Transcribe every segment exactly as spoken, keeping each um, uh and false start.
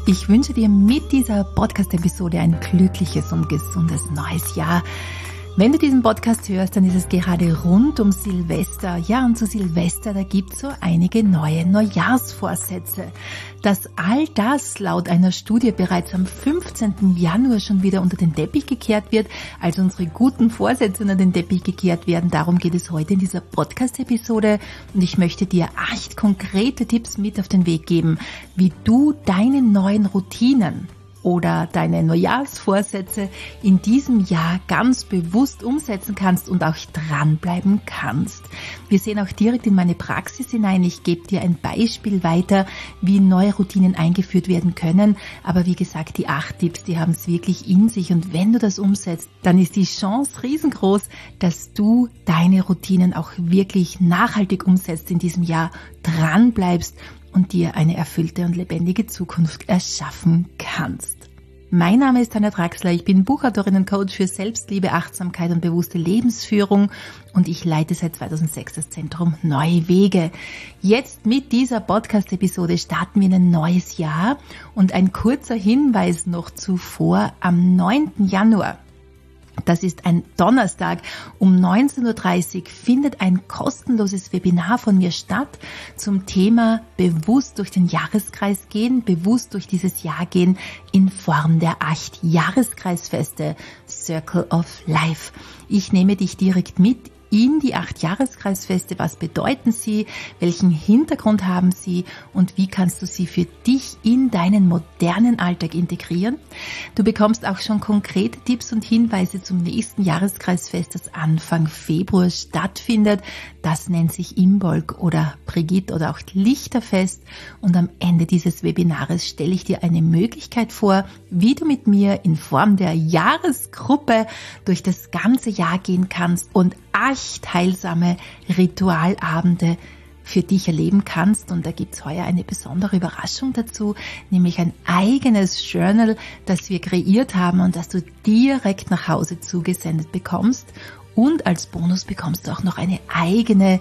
Ich wünsche dir mit dieser Podcast-Episode ein glückliches und gesundes neues Jahr. Wenn du diesen Podcast hörst, dann ist es gerade rund um Silvester. Ja, und zu Silvester, da gibt es so einige neue Neujahrsvorsätze. Dass all das laut einer Studie bereits am fünfzehnten Januar schon wieder unter den Teppich gekehrt wird, also unsere guten Vorsätze unter den Teppich gekehrt werden, darum geht es heute in dieser Podcast-Episode. Und ich möchte dir acht konkrete Tipps mit auf den Weg geben, wie du deine neuen Routinen oder deine Neujahrsvorsätze in diesem Jahr ganz bewusst umsetzen kannst und auch dranbleiben kannst. Wir sehen auch direkt in meine Praxis hinein. Ich gebe dir ein Beispiel weiter, wie neue Routinen eingeführt werden können. Aber wie gesagt, die acht Tipps, die haben es wirklich in sich. Und wenn du das umsetzt, dann ist die Chance riesengroß, dass du deine Routinen auch wirklich nachhaltig umsetzt in diesem Jahr, dranbleibst und dir eine erfüllte und lebendige Zukunft erschaffen kannst. Mein Name ist Tanja Draxler, ich bin Buchautorin und Coach für Selbstliebe, Achtsamkeit und bewusste Lebensführung und ich leite seit zweitausendsechs das Zentrum Neue Wege. Jetzt mit dieser Podcast-Episode starten wir in ein neues Jahr und ein kurzer Hinweis noch zuvor: am neunten Januar, das ist ein Donnerstag, um neunzehn Uhr dreißig findet ein kostenloses Webinar von mir statt zum Thema bewusst durch den Jahreskreis gehen, bewusst durch dieses Jahr gehen in Form der acht Jahreskreisfeste, Circle of Life. Ich nehme dich direkt mit in die acht Jahreskreisfeste. Was bedeuten sie? Welchen Hintergrund haben sie? Und wie kannst du sie für dich in deinen modernen Alltag integrieren? Du bekommst auch schon konkrete Tipps und Hinweise zum nächsten Jahreskreisfest, das Anfang Februar stattfindet. Das nennt sich Imbolc oder Brigitte oder auch Lichterfest. Und am Ende dieses Webinars stelle ich dir eine Möglichkeit vor, wie du mit mir in Form der Jahresgruppe durch das ganze Jahr gehen kannst und acht heilsame Ritualabende für dich erleben kannst. Und da gibt's heuer eine besondere Überraschung dazu, nämlich ein eigenes Journal, das wir kreiert haben und das du direkt nach Hause zugesendet bekommst. Und als Bonus bekommst du auch noch eine eigene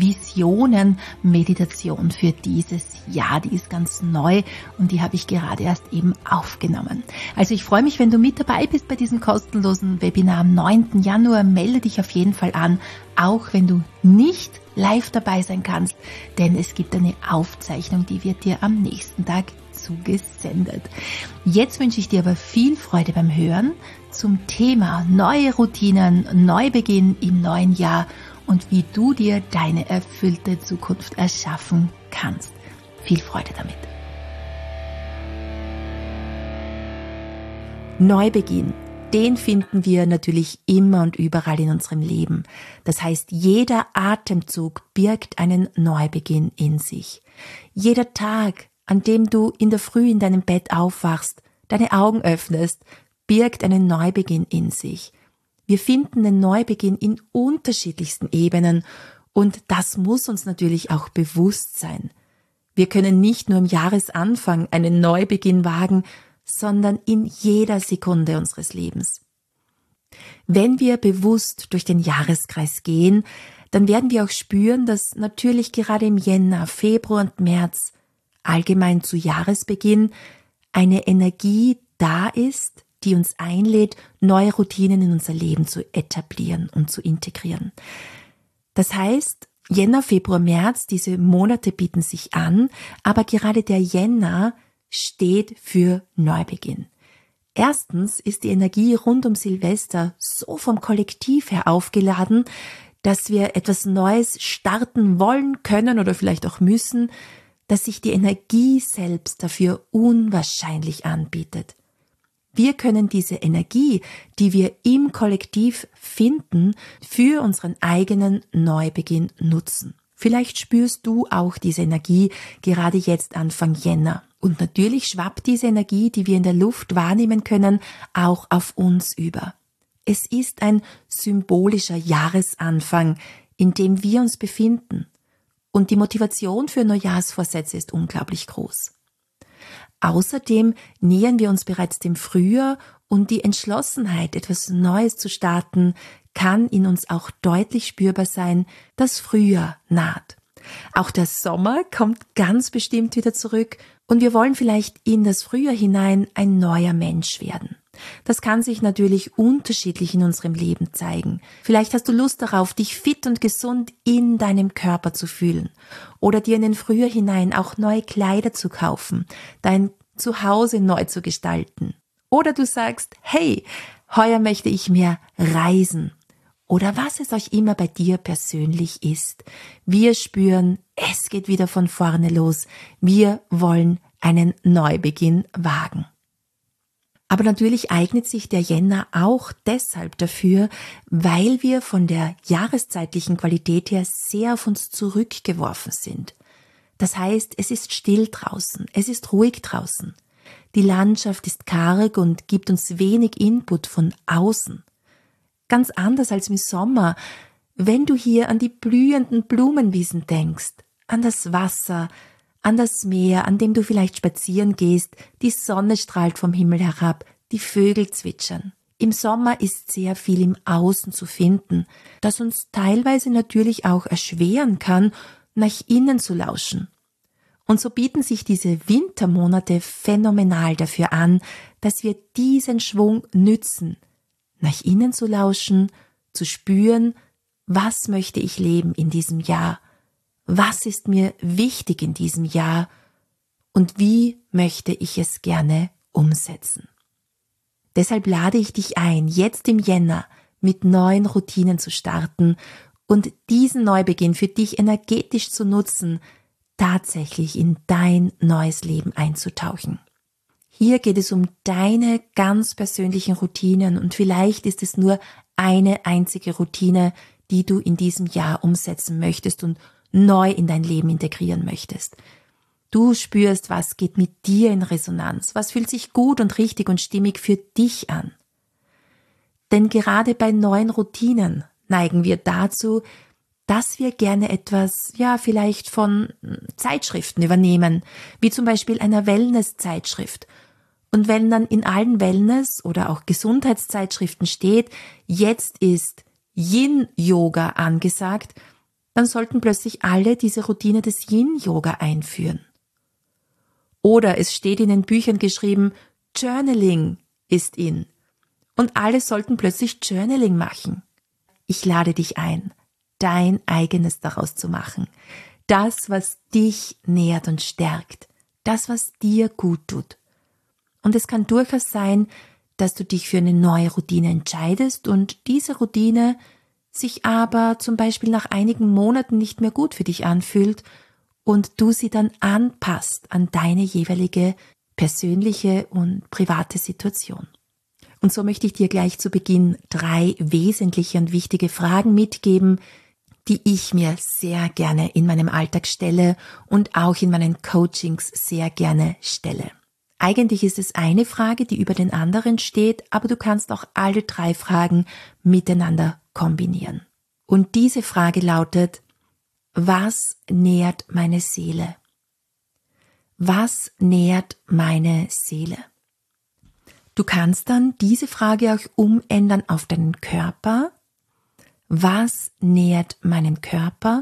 Visionen-Meditation für dieses Jahr. Die ist ganz neu und die habe ich gerade erst eben aufgenommen. Also ich freue mich, wenn du mit dabei bist bei diesem kostenlosen Webinar am neunten Januar. Melde dich auf jeden Fall an, auch wenn du nicht live dabei sein kannst, denn es gibt eine Aufzeichnung, die wird dir am nächsten Tag zugesendet. Jetzt wünsche ich dir aber viel Freude beim Hören zum Thema neue Routinen, Neubeginn im neuen Jahr und wie du dir deine erfüllte Zukunft erschaffen kannst. Viel Freude damit. Neubeginn, den finden wir natürlich immer und überall in unserem Leben. Das heißt, jeder Atemzug birgt einen Neubeginn in sich. Jeder Tag, an dem du in der Früh in deinem Bett aufwachst, deine Augen öffnest, birgt einen Neubeginn in sich. Wir finden den Neubeginn in unterschiedlichsten Ebenen und das muss uns natürlich auch bewusst sein. Wir können nicht nur am Jahresanfang einen Neubeginn wagen, sondern in jeder Sekunde unseres Lebens. Wenn wir bewusst durch den Jahreskreis gehen, dann werden wir auch spüren, dass natürlich gerade im Jänner, Februar und März, allgemein zu Jahresbeginn, eine Energie da ist, die uns einlädt, neue Routinen in unser Leben zu etablieren und zu integrieren. Das heißt, Jänner, Februar, März, diese Monate bieten sich an, aber gerade der Jänner steht für Neubeginn. Erstens ist die Energie rund um Silvester so vom Kollektiv her aufgeladen, dass wir etwas Neues starten wollen, können oder vielleicht auch müssen, dass sich die Energie selbst dafür unwahrscheinlich anbietet. Wir können diese Energie, die wir im Kollektiv finden, für unseren eigenen Neubeginn nutzen. Vielleicht spürst du auch diese Energie gerade jetzt Anfang Jänner. Und natürlich schwappt diese Energie, die wir in der Luft wahrnehmen können, auch auf uns über. Es ist ein symbolischer Jahresanfang, in dem wir uns befinden. Und die Motivation für Neujahrsvorsätze ist unglaublich groß. Außerdem nähern wir uns bereits dem Frühjahr und die Entschlossenheit, etwas Neues zu starten, kann in uns auch deutlich spürbar sein, das Frühjahr naht. Auch der Sommer kommt ganz bestimmt wieder zurück und wir wollen vielleicht in das Frühjahr hinein ein neuer Mensch werden. Das kann sich natürlich unterschiedlich in unserem Leben zeigen. Vielleicht hast du Lust darauf, dich fit und gesund in deinem Körper zu fühlen oder dir in den Frühjahr hinein auch neue Kleider zu kaufen, dein Zuhause neu zu gestalten. Oder du sagst, hey, heuer möchte ich mehr reisen. Oder was es euch immer bei dir persönlich ist. Wir spüren, es geht wieder von vorne los. Wir wollen einen Neubeginn wagen. Aber natürlich eignet sich der Jänner auch deshalb dafür, weil wir von der jahreszeitlichen Qualität her sehr auf uns zurückgeworfen sind. Das heißt, es ist still draußen, es ist ruhig draußen. Die Landschaft ist karg und gibt uns wenig Input von außen. Ganz anders als im Sommer, wenn du hier an die blühenden Blumenwiesen denkst, an das Wasser, an das Meer, an dem du vielleicht spazieren gehst, die Sonne strahlt vom Himmel herab, die Vögel zwitschern. Im Sommer ist sehr viel im Außen zu finden, das uns teilweise natürlich auch erschweren kann, nach innen zu lauschen. Und so bieten sich diese Wintermonate phänomenal dafür an, dass wir diesen Schwung nützen, nach innen zu lauschen, zu spüren, was möchte ich leben in diesem Jahr, was ist mir wichtig in diesem Jahr und wie möchte ich es gerne umsetzen. Deshalb lade ich dich ein, jetzt im Jänner mit neuen Routinen zu starten und diesen Neubeginn für dich energetisch zu nutzen, tatsächlich in dein neues Leben einzutauchen. Hier geht es um deine ganz persönlichen Routinen und vielleicht ist es nur eine einzige Routine, die du in diesem Jahr umsetzen möchtest und neu in dein Leben integrieren möchtest. Du spürst, was geht mit dir in Resonanz, was fühlt sich gut und richtig und stimmig für dich an. Denn gerade bei neuen Routinen neigen wir dazu, dass wir gerne etwas, ja, vielleicht von Zeitschriften übernehmen, wie zum Beispiel einer Wellness-Zeitschrift. Und wenn dann in allen Wellness- oder auch Gesundheitszeitschriften steht, jetzt ist Yin-Yoga angesagt, dann sollten plötzlich alle diese Routine des Yin-Yoga einführen. Oder es steht in den Büchern geschrieben, Journaling ist in. Und alle sollten plötzlich Journaling machen. Ich lade dich ein, dein eigenes daraus zu machen. Das, was dich nährt und stärkt. Das, was dir gut tut. Und es kann durchaus sein, dass du dich für eine neue Routine entscheidest und diese Routine sich aber zum Beispiel nach einigen Monaten nicht mehr gut für dich anfühlt und du sie dann anpasst an deine jeweilige persönliche und private Situation. Und so möchte ich dir gleich zu Beginn drei wesentliche und wichtige Fragen mitgeben, die ich mir sehr gerne in meinem Alltag stelle und auch in meinen Coachings sehr gerne stelle. Eigentlich ist es eine Frage, die über den anderen steht, aber du kannst auch alle drei Fragen miteinander kombinieren. Und diese Frage lautet, was nährt meine Seele? Was nährt meine Seele? Du kannst dann diese Frage auch umändern auf deinen Körper. Was nährt meinen Körper?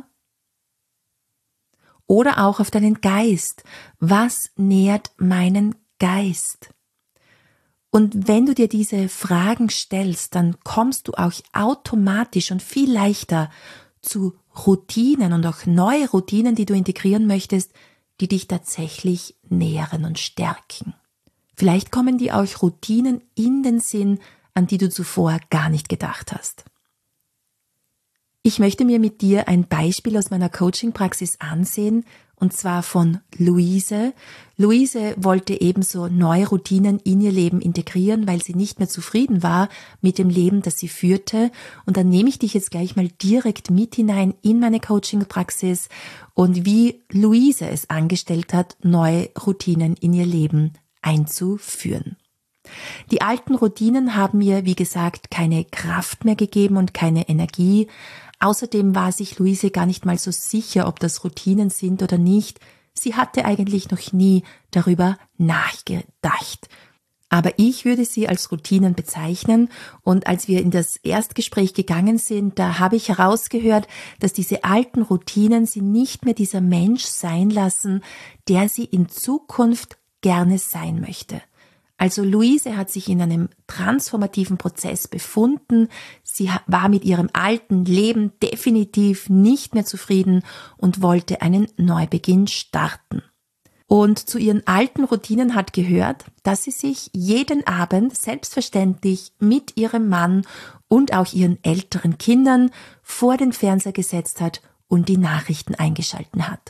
Oder auch auf deinen Geist. Was nährt meinen Geist? Und wenn du dir diese Fragen stellst, dann kommst du auch automatisch und viel leichter zu Routinen und auch neue Routinen, die du integrieren möchtest, die dich tatsächlich nähren und stärken. Vielleicht kommen dir auch Routinen in den Sinn, an die du zuvor gar nicht gedacht hast. Ich möchte mir mit dir ein Beispiel aus meiner Coaching-Praxis ansehen, und zwar von Luise. Luise wollte ebenso neue Routinen in ihr Leben integrieren, weil sie nicht mehr zufrieden war mit dem Leben, das sie führte. Und dann nehme ich dich jetzt gleich mal direkt mit hinein in meine Coaching-Praxis und wie Luise es angestellt hat, neue Routinen in ihr Leben einzuführen. Die alten Routinen haben mir, wie gesagt, keine Kraft mehr gegeben und keine Energie. Außerdem war sich Luise gar nicht mal so sicher, ob das Routinen sind oder nicht. Sie hatte eigentlich noch nie darüber nachgedacht. Aber ich würde sie als Routinen bezeichnen, und als wir in das Erstgespräch gegangen sind, da habe ich herausgehört, dass diese alten Routinen sie nicht mehr dieser Mensch sein lassen, der sie in Zukunft gerne sein möchte. Also Luise hat sich in einem transformativen Prozess befunden, sie war mit ihrem alten Leben definitiv nicht mehr zufrieden und wollte einen Neubeginn starten. Und zu ihren alten Routinen hat gehört, dass sie sich jeden Abend selbstverständlich mit ihrem Mann und auch ihren älteren Kindern vor den Fernseher gesetzt hat und die Nachrichten eingeschalten hat.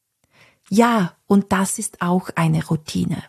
Ja, und das ist auch eine Routine.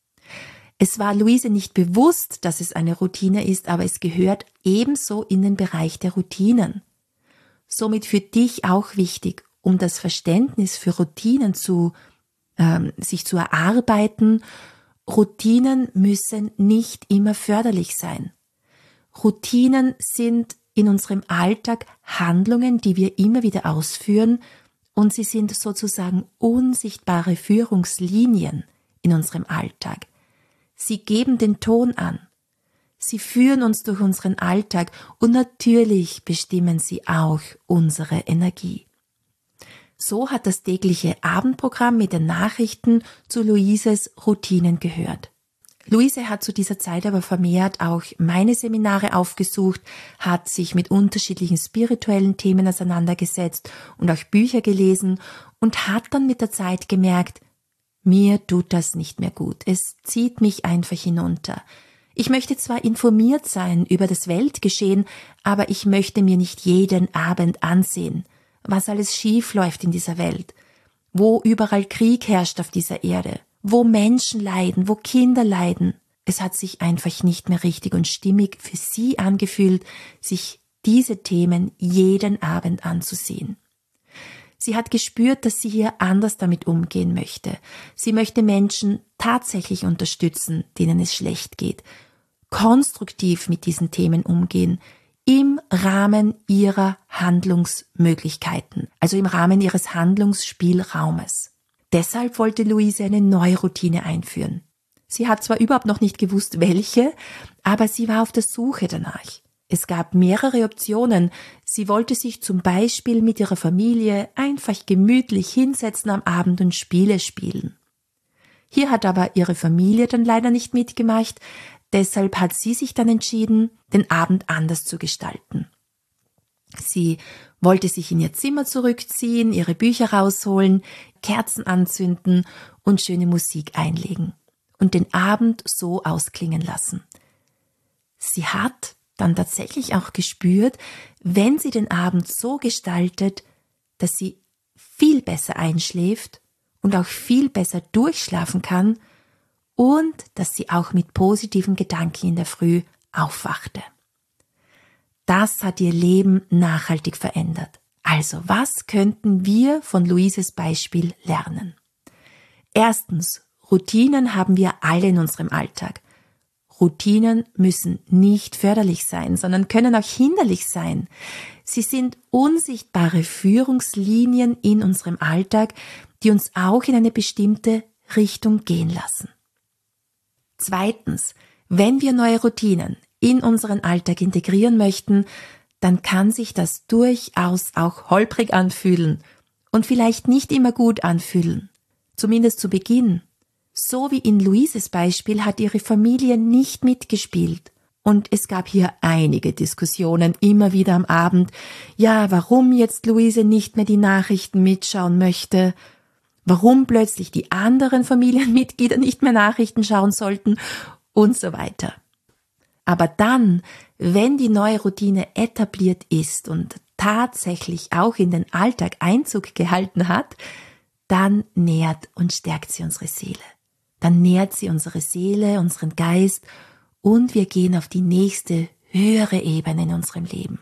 Es war Luise nicht bewusst, dass es eine Routine ist, aber es gehört ebenso in den Bereich der Routinen. Somit für dich auch wichtig, um das Verständnis für Routinen zu ähm, sich zu erarbeiten. Routinen müssen nicht immer förderlich sein. Routinen sind in unserem Alltag Handlungen, die wir immer wieder ausführen, und sie sind sozusagen unsichtbare Führungslinien in unserem Alltag. Sie geben den Ton an. Sie führen uns durch unseren Alltag und natürlich bestimmen sie auch unsere Energie. So hat das tägliche Abendprogramm mit den Nachrichten zu Luises Routinen gehört. Luise hat zu dieser Zeit aber vermehrt auch meine Seminare aufgesucht, hat sich mit unterschiedlichen spirituellen Themen auseinandergesetzt und auch Bücher gelesen und hat dann mit der Zeit gemerkt, mir tut das nicht mehr gut, es zieht mich einfach hinunter. Ich möchte zwar informiert sein über das Weltgeschehen, aber ich möchte mir nicht jeden Abend ansehen, was alles schief läuft in dieser Welt, wo überall Krieg herrscht auf dieser Erde, wo Menschen leiden, wo Kinder leiden. Es hat sich einfach nicht mehr richtig und stimmig für sie angefühlt, sich diese Themen jeden Abend anzusehen. Sie hat gespürt, dass sie hier anders damit umgehen möchte. Sie möchte Menschen tatsächlich unterstützen, denen es schlecht geht, konstruktiv mit diesen Themen umgehen, im Rahmen ihrer Handlungsmöglichkeiten, also im Rahmen ihres Handlungsspielraumes. Deshalb wollte Luise eine neue Routine einführen. Sie hat zwar überhaupt noch nicht gewusst, welche, aber sie war auf der Suche danach. Es gab mehrere Optionen. Sie wollte sich zum Beispiel mit ihrer Familie einfach gemütlich hinsetzen am Abend und Spiele spielen. Hier hat aber ihre Familie dann leider nicht mitgemacht, deshalb hat sie sich dann entschieden, den Abend anders zu gestalten. Sie wollte sich in ihr Zimmer zurückziehen, ihre Bücher rausholen, Kerzen anzünden und schöne Musik einlegen und den Abend so ausklingen lassen. Sie hat dann tatsächlich auch gespürt, wenn sie den Abend so gestaltet, dass sie viel besser einschläft und auch viel besser durchschlafen kann und dass sie auch mit positiven Gedanken in der Früh aufwachte. Das hat ihr Leben nachhaltig verändert. Also, was könnten wir von Luises Beispiel lernen? Erstens, Routinen haben wir alle in unserem Alltag. Routinen müssen nicht förderlich sein, sondern können auch hinderlich sein. Sie sind unsichtbare Führungslinien in unserem Alltag, die uns auch in eine bestimmte Richtung gehen lassen. Zweitens, wenn wir neue Routinen in unseren Alltag integrieren möchten, dann kann sich das durchaus auch holprig anfühlen und vielleicht nicht immer gut anfühlen, zumindest zu Beginn. So wie in Luises Beispiel hat ihre Familie nicht mitgespielt. Und es gab hier einige Diskussionen immer wieder am Abend. Ja, warum jetzt Luise nicht mehr die Nachrichten mitschauen möchte, warum plötzlich die anderen Familienmitglieder nicht mehr Nachrichten schauen sollten und so weiter. Aber dann, wenn die neue Routine etabliert ist und tatsächlich auch in den Alltag Einzug gehalten hat, dann nährt und stärkt sie unsere Seele. Dann nährt sie unsere Seele, unseren Geist und wir gehen auf die nächste, höhere Ebene in unserem Leben.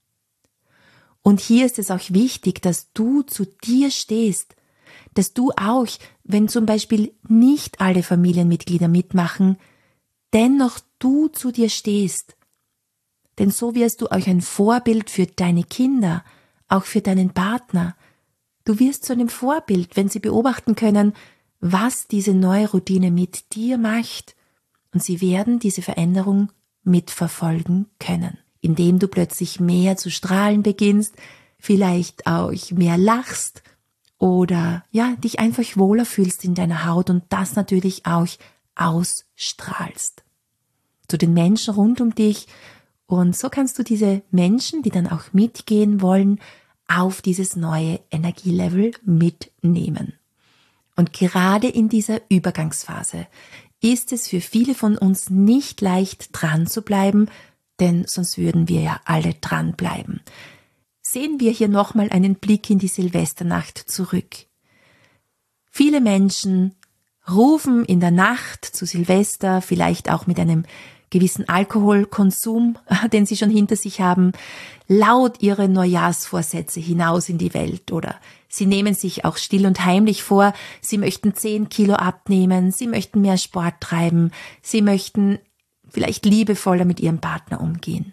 Und hier ist es auch wichtig, dass du zu dir stehst, dass du auch, wenn zum Beispiel nicht alle Familienmitglieder mitmachen, dennoch du zu dir stehst. Denn so wirst du auch ein Vorbild für deine Kinder, auch für deinen Partner. Du wirst zu einem Vorbild, wenn sie beobachten können, was diese neue Routine mit dir macht und sie werden diese Veränderung mitverfolgen können, indem du plötzlich mehr zu strahlen beginnst, vielleicht auch mehr lachst oder ja, dich einfach wohler fühlst in deiner Haut und das natürlich auch ausstrahlst zu den Menschen rund um dich. Und so kannst du diese Menschen, die dann auch mitgehen wollen, auf dieses neue Energielevel mitnehmen. Und gerade in dieser Übergangsphase ist es für viele von uns nicht leicht dran zu bleiben, denn sonst würden wir ja alle dranbleiben. Sehen wir hier nochmal einen Blick in die Silvesternacht zurück. Viele Menschen rufen in der Nacht zu Silvester, vielleicht auch mit einem gewissen Alkoholkonsum, den sie schon hinter sich haben, laut ihre Neujahrsvorsätze hinaus in die Welt oder sie nehmen sich auch still und heimlich vor, sie möchten zehn Kilo abnehmen, sie möchten mehr Sport treiben, sie möchten vielleicht liebevoller mit ihrem Partner umgehen.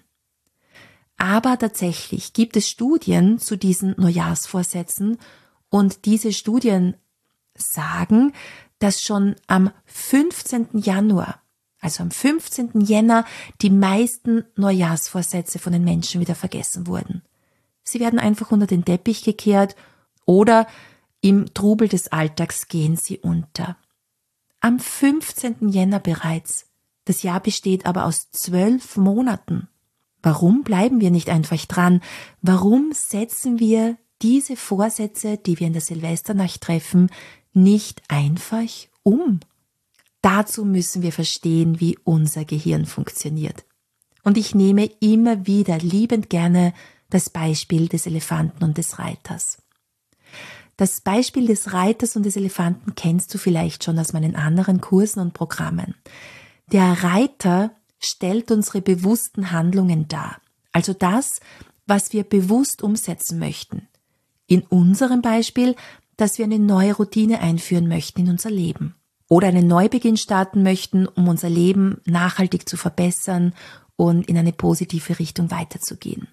Aber tatsächlich gibt es Studien zu diesen Neujahrsvorsätzen und diese Studien sagen, dass schon am fünfzehnten Januar, also am fünfzehnten Jänner, die meisten Neujahrsvorsätze von den Menschen wieder vergessen wurden. Sie werden einfach unter den Teppich gekehrt oder im Trubel des Alltags gehen sie unter. Am fünfzehnten Jänner bereits. Das Jahr besteht aber aus zwölf Monaten. Warum bleiben wir nicht einfach dran? Warum setzen wir diese Vorsätze, die wir in der Silvesternacht treffen, nicht einfach um? Dazu müssen wir verstehen, wie unser Gehirn funktioniert. Und ich nehme immer wieder liebend gerne das Beispiel des Elefanten und des Reiters. Das Beispiel des Reiters und des Elefanten kennst du vielleicht schon aus meinen anderen Kursen und Programmen. Der Reiter stellt unsere bewussten Handlungen dar, also das, was wir bewusst umsetzen möchten. In unserem Beispiel, dass wir eine neue Routine einführen möchten in unser Leben oder einen Neubeginn starten möchten, um unser Leben nachhaltig zu verbessern und in eine positive Richtung weiterzugehen.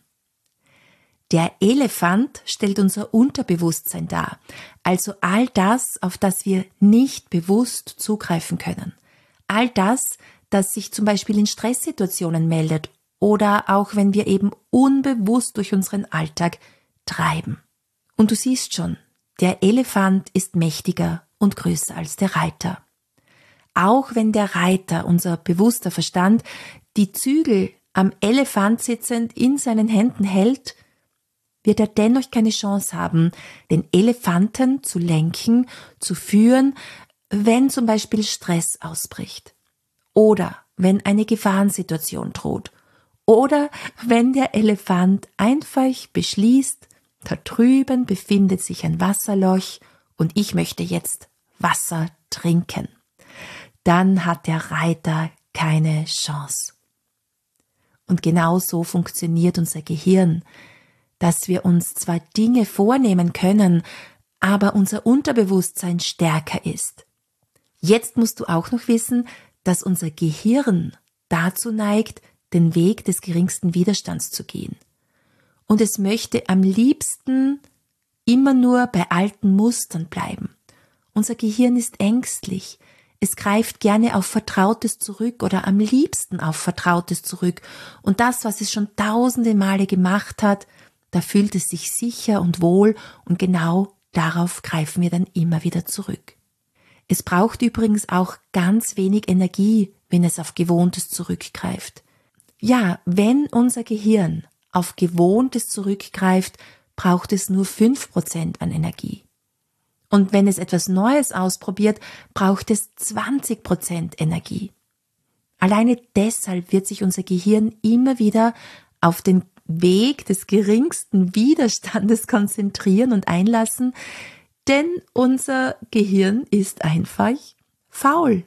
Der Elefant stellt unser Unterbewusstsein dar, also all das, auf das wir nicht bewusst zugreifen können. All das, das sich zum Beispiel in Stresssituationen meldet oder auch wenn wir eben unbewusst durch unseren Alltag treiben. Und du siehst schon, der Elefant ist mächtiger und größer als der Reiter. Auch wenn der Reiter, unser bewusster Verstand, die Zügel am Elefant sitzend in seinen Händen hält, wird er dennoch keine Chance haben, den Elefanten zu lenken, zu führen, wenn zum Beispiel Stress ausbricht. Oder wenn eine Gefahrensituation droht. Oder wenn der Elefant einfach beschließt, da drüben befindet sich ein Wasserloch und ich möchte jetzt Wasser trinken. Dann hat der Reiter keine Chance. Und genau so funktioniert unser Gehirn, dass wir uns zwar Dinge vornehmen können, aber unser Unterbewusstsein stärker ist. Jetzt musst du auch noch wissen, dass unser Gehirn dazu neigt, den Weg des geringsten Widerstands zu gehen. Und es möchte am liebsten immer nur bei alten Mustern bleiben. Unser Gehirn ist ängstlich. Es greift gerne auf Vertrautes zurück oder am liebsten auf Vertrautes zurück. Und das, was es schon tausende Male gemacht hat, da fühlt es sich sicher und wohl und genau darauf greifen wir dann immer wieder zurück. Es braucht übrigens auch ganz wenig Energie, wenn es auf Gewohntes zurückgreift. Ja, wenn unser Gehirn auf Gewohntes zurückgreift, braucht es nur fünf Prozent an Energie. Und wenn es etwas Neues ausprobiert, braucht es zwanzig Prozent Energie. Alleine deshalb wird sich unser Gehirn immer wieder auf den Weg des geringsten Widerstandes konzentrieren und einlassen, denn unser Gehirn ist einfach faul.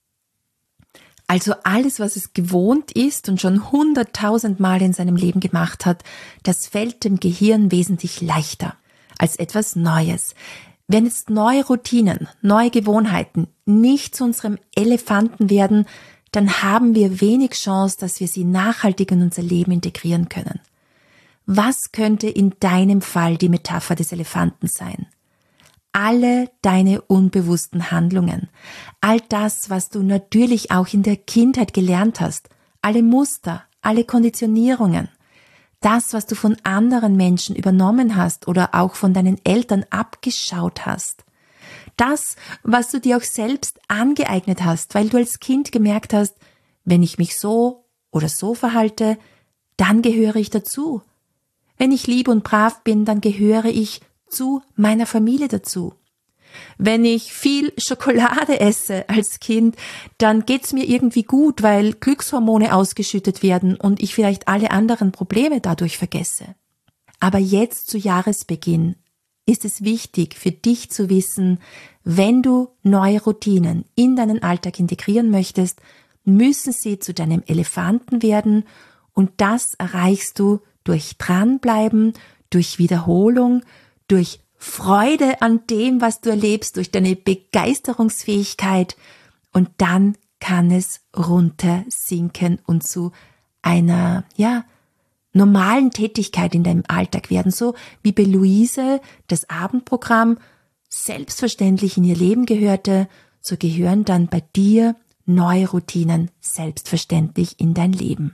Also alles, was es gewohnt ist und schon hunderttausend Mal in seinem Leben gemacht hat, das fällt dem Gehirn wesentlich leichter als etwas Neues. Wenn jetzt neue Routinen, neue Gewohnheiten nicht zu unserem Elefanten werden, dann haben wir wenig Chance, dass wir sie nachhaltig in unser Leben integrieren können. Was könnte in deinem Fall die Metapher des Elefanten sein? alle deine unbewussten Handlungen, all das, was du natürlich auch in der Kindheit gelernt hast, alle Muster, alle Konditionierungen, das, was du von anderen Menschen übernommen hast oder auch von deinen Eltern abgeschaut hast, das, was du dir auch selbst angeeignet hast, weil du als Kind gemerkt hast, wenn ich mich so oder so verhalte, dann gehöre ich dazu. Wenn ich lieb und brav bin, dann gehöre ich zu meiner Familie dazu. Wenn ich viel Schokolade esse als Kind, dann geht's mir irgendwie gut, weil Glückshormone ausgeschüttet werden und ich vielleicht alle anderen Probleme dadurch vergesse. Aber jetzt zu Jahresbeginn ist es wichtig für dich zu wissen, wenn du neue Routinen in deinen Alltag integrieren möchtest, müssen sie zu deinem Elefanten werden und das erreichst du durch Dranbleiben, durch Wiederholung, durch Freude an dem, was du erlebst, durch deine Begeisterungsfähigkeit und dann kann es runtersinken und zu einer, ja, normalen Tätigkeit in deinem Alltag werden, so wie bei Luise das Abendprogramm selbstverständlich in ihr Leben gehörte, so gehören dann bei dir neue Routinen selbstverständlich in dein Leben.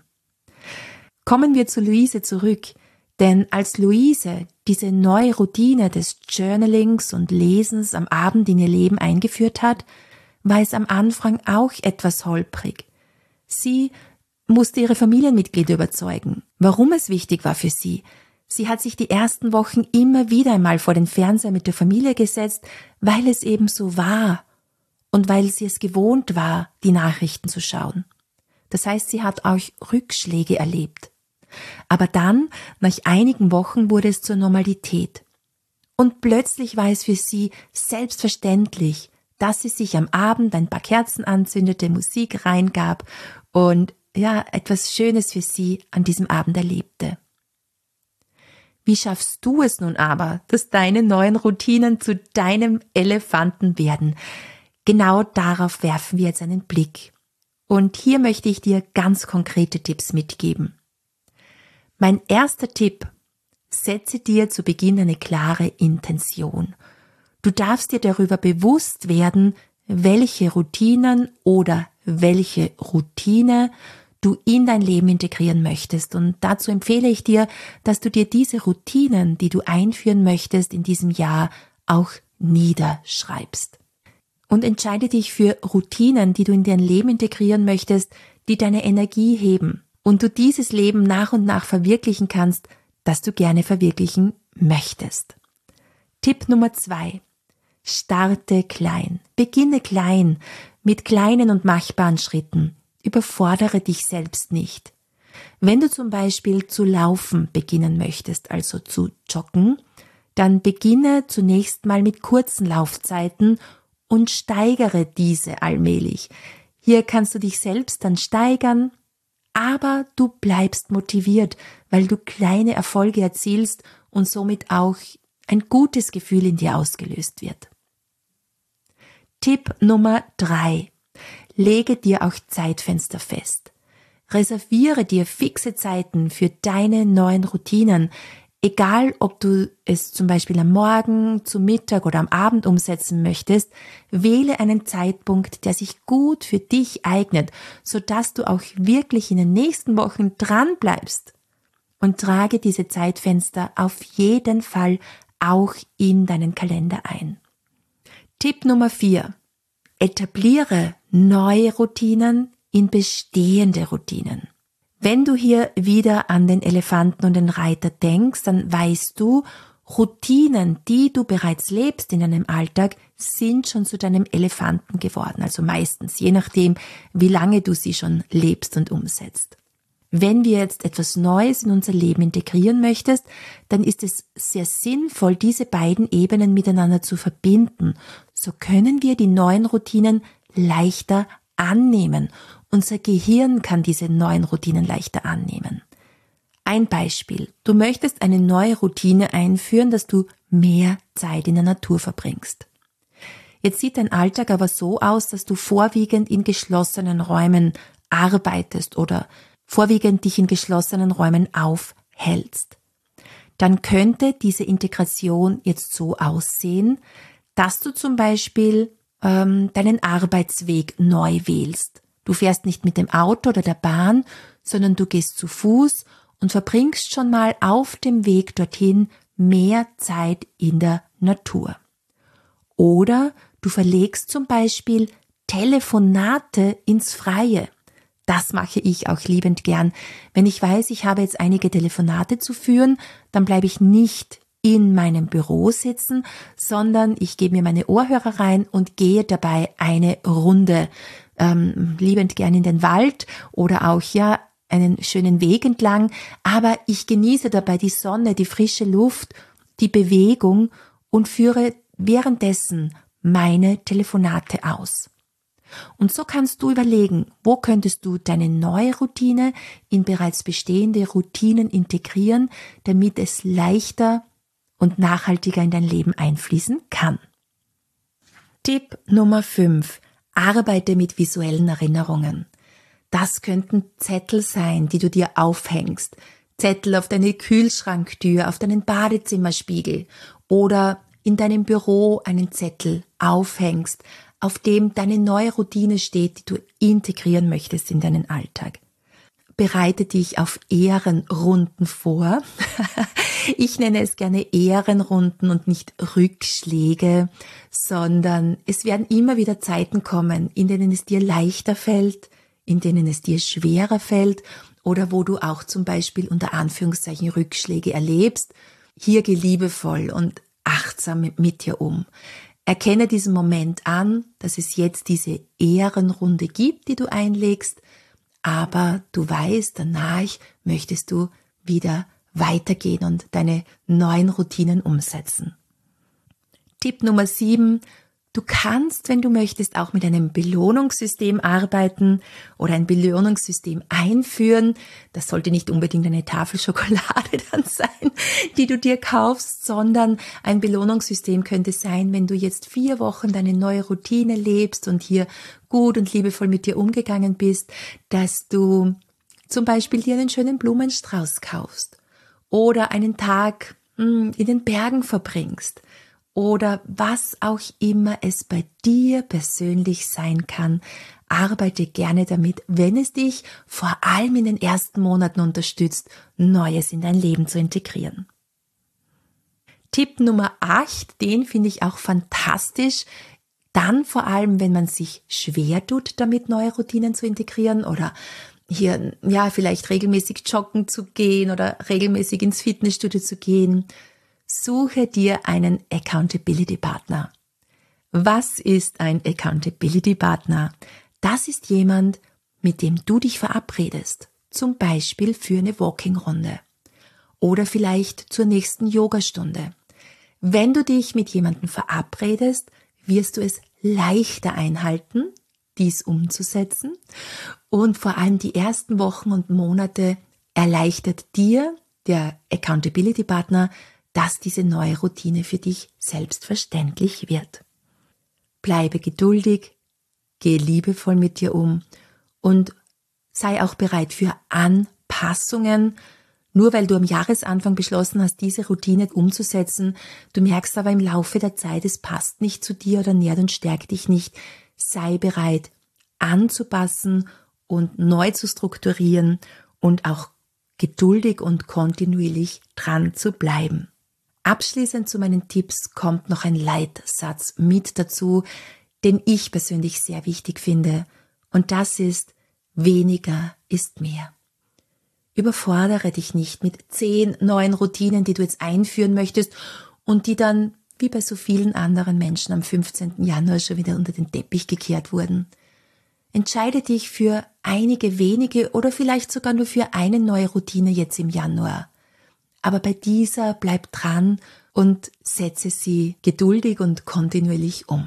Kommen wir zu Luise zurück, denn als Luise diese neue Routine des Journalings und Lesens am Abend in ihr Leben eingeführt hat, war es am Anfang auch etwas holprig. Sie musste ihre Familienmitglieder überzeugen, warum es wichtig war für sie. Sie hat sich die ersten Wochen immer wieder einmal vor den Fernseher mit der Familie gesetzt, weil es eben so war und weil sie es gewohnt war, die Nachrichten zu schauen. Das heißt, sie hat auch Rückschläge erlebt. Aber dann, nach einigen Wochen, wurde es zur Normalität. Und plötzlich war es für sie selbstverständlich, dass sie sich am Abend ein paar Kerzen anzündete, Musik reingab und ja, etwas Schönes für sie an diesem Abend erlebte. Wie schaffst du es nun aber, dass deine neuen Routinen zu deinem Elefanten werden? Genau darauf werfen wir jetzt einen Blick. Und hier möchte ich dir ganz konkrete Tipps mitgeben. Mein erster Tipp: Setze dir zu Beginn eine klare Intention. Du darfst dir darüber bewusst werden, welche Routinen oder welche Routine du in dein Leben integrieren möchtest. Und dazu empfehle ich dir, dass du dir diese Routinen, die du einführen möchtest in diesem Jahr, auch niederschreibst. Und entscheide dich für Routinen, die du in dein Leben integrieren möchtest, die deine Energie heben und du dieses Leben nach und nach verwirklichen kannst, das du gerne verwirklichen möchtest. Tipp Nummer zwei. Starte klein. Beginne klein, mit kleinen und machbaren Schritten. Überfordere dich selbst nicht. Wenn du zum Beispiel zu laufen beginnen möchtest, also zu joggen, dann beginne zunächst mal mit kurzen Laufzeiten und steigere diese allmählich. Hier kannst du dich selbst dann steigern, aber du bleibst motiviert, weil du kleine Erfolge erzielst und somit auch ein gutes Gefühl in dir ausgelöst wird. Tipp Nummer drei. Lege dir auch Zeitfenster fest. Reserviere dir fixe Zeiten für deine neuen Routinen, egal ob du es zum Beispiel am Morgen, zu Mittag oder am Abend umsetzen möchtest. Wähle einen Zeitpunkt, der sich gut für dich eignet, sodass du auch wirklich in den nächsten Wochen dran bleibst. Und trage diese Zeitfenster auf jeden Fall auch in deinen Kalender ein. Tipp Nummer vier. Etabliere neue Routinen in bestehende Routinen. Wenn du hier wieder an den Elefanten und den Reiter denkst, dann weißt du, Routinen, die du bereits lebst in deinem Alltag, sind schon zu deinem Elefanten geworden. Also meistens, je nachdem, wie lange du sie schon lebst und umsetzt. Wenn wir jetzt etwas Neues in unser Leben integrieren möchtest, dann ist es sehr sinnvoll, diese beiden Ebenen miteinander zu verbinden. So können wir die neuen Routinen leichter annehmen. Unser Gehirn kann diese neuen Routinen leichter annehmen. Ein Beispiel. Du möchtest eine neue Routine einführen, dass du mehr Zeit in der Natur verbringst. Jetzt sieht dein Alltag aber so aus, dass du vorwiegend in geschlossenen Räumen arbeitest oder vorwiegend dich in geschlossenen Räumen aufhältst. Dann könnte diese Integration jetzt so aussehen, dass du zum Beispiel ähm, deinen Arbeitsweg neu wählst. Du fährst nicht mit dem Auto oder der Bahn, sondern du gehst zu Fuß und verbringst schon mal auf dem Weg dorthin mehr Zeit in der Natur. Oder du verlegst zum Beispiel Telefonate ins Freie. Das mache ich auch liebend gern. Wenn ich weiß, ich habe jetzt einige Telefonate zu führen, dann bleibe ich nicht in meinem Büro sitzen, sondern ich gebe mir meine Ohrhörer rein und gehe dabei eine Runde, ähm, liebend gern in den Wald oder auch ja einen schönen Weg entlang, aber ich genieße dabei die Sonne, die frische Luft, die Bewegung und führe währenddessen meine Telefonate aus. Und so kannst du überlegen, wo könntest du deine neue Routine in bereits bestehende Routinen integrieren, damit es leichter und nachhaltiger in dein Leben einfließen kann. Tipp Nummer fünf. Arbeite mit visuellen Erinnerungen. Das könnten Zettel sein, die du dir aufhängst. Zettel auf deine Kühlschranktür, auf deinen Badezimmerspiegel oder in deinem Büro einen Zettel aufhängst, auf dem deine neue Routine steht, die du integrieren möchtest in deinen Alltag. Bereite dich auf Ehrenrunden vor. Ich nenne es gerne Ehrenrunden und nicht Rückschläge, sondern es werden immer wieder Zeiten kommen, in denen es dir leichter fällt, in denen es dir schwerer fällt oder wo du auch zum Beispiel unter Anführungszeichen Rückschläge erlebst. Hier geh liebevoll und achtsam mit, mit dir um. Erkenne diesen Moment an, dass es jetzt diese Ehrenrunde gibt, die du einlegst, aber du weißt, danach möchtest du wieder weitergehen und deine neuen Routinen umsetzen. Tipp Nummer sieben. Du kannst, wenn du möchtest, auch mit einem Belohnungssystem arbeiten oder ein Belohnungssystem einführen. Das sollte nicht unbedingt eine Tafel Schokolade dann sein, die du dir kaufst, sondern ein Belohnungssystem könnte sein, wenn du jetzt vier Wochen deine neue Routine lebst und hier gut und liebevoll mit dir umgegangen bist, dass du zum Beispiel dir einen schönen Blumenstrauß kaufst oder einen Tag mh, in den Bergen verbringst. Oder was auch immer es bei dir persönlich sein kann, arbeite gerne damit, wenn es dich vor allem in den ersten Monaten unterstützt, Neues in dein Leben zu integrieren. Tipp Nummer acht, den finde ich auch fantastisch, dann vor allem, wenn man sich schwer tut, damit neue Routinen zu integrieren oder hier, ja, vielleicht regelmäßig joggen zu gehen oder regelmäßig ins Fitnessstudio zu gehen. Suche dir einen Accountability-Partner. Was ist ein Accountability-Partner? Das ist jemand, mit dem du dich verabredest, zum Beispiel für eine Walking-Runde oder vielleicht zur nächsten Yogastunde. Wenn du dich mit jemandem verabredest, wirst du es leichter einhalten, dies umzusetzen und vor allem die ersten Wochen und Monate erleichtert dir, der Accountability-Partner, dass diese neue Routine für dich selbstverständlich wird. Bleibe geduldig, geh liebevoll mit dir um und sei auch bereit für Anpassungen. Nur weil du am Jahresanfang beschlossen hast, diese Routine umzusetzen, du merkst aber im Laufe der Zeit, es passt nicht zu dir oder nährt und stärkt dich nicht, sei bereit anzupassen und neu zu strukturieren und auch geduldig und kontinuierlich dran zu bleiben. Abschließend zu meinen Tipps kommt noch ein Leitsatz mit dazu, den ich persönlich sehr wichtig finde. Und das ist, weniger ist mehr. Überfordere dich nicht mit zehn neuen Routinen, die du jetzt einführen möchtest und die dann, wie bei so vielen anderen Menschen, am fünfzehnten Januar schon wieder unter den Teppich gekehrt wurden. Entscheide dich für einige wenige oder vielleicht sogar nur für eine neue Routine jetzt im Januar. Aber bei dieser bleib dran und setze sie geduldig und kontinuierlich um.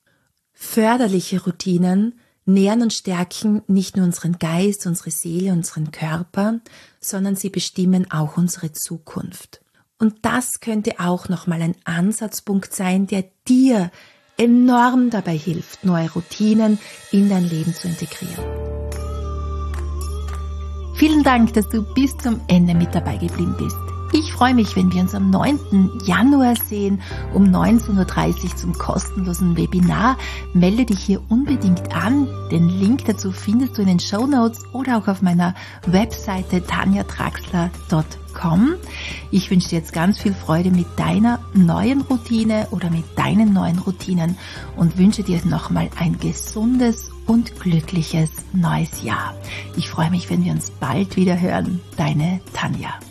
Förderliche Routinen nähren und stärken nicht nur unseren Geist, unsere Seele, unseren Körper, sondern sie bestimmen auch unsere Zukunft. Und das könnte auch nochmal ein Ansatzpunkt sein, der dir enorm dabei hilft, neue Routinen in dein Leben zu integrieren. Vielen Dank, dass du bis zum Ende mit dabei geblieben bist. Ich freue mich, wenn wir uns am neunten Januar sehen, um neunzehn Uhr dreißig zum kostenlosen Webinar. Melde dich hier unbedingt an. Den Link dazu findest du in den Shownotes oder auch auf meiner Webseite tanja traxler punkt com. Ich wünsche dir jetzt ganz viel Freude mit deiner neuen Routine oder mit deinen neuen Routinen und wünsche dir nochmal ein gesundes und glückliches neues Jahr. Ich freue mich, wenn wir uns bald wieder hören. Deine Tanja.